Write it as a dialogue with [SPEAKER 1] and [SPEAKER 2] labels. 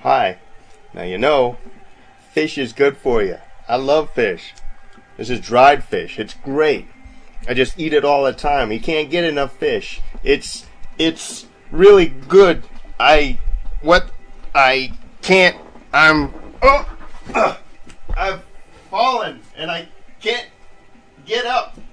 [SPEAKER 1] Hi. Now you know, fish is good for you. I love fish. This is dried fish. It's great. I just eat it all the time. You can't get enough fish. It's really good. I can't. I've fallen and I can't get up.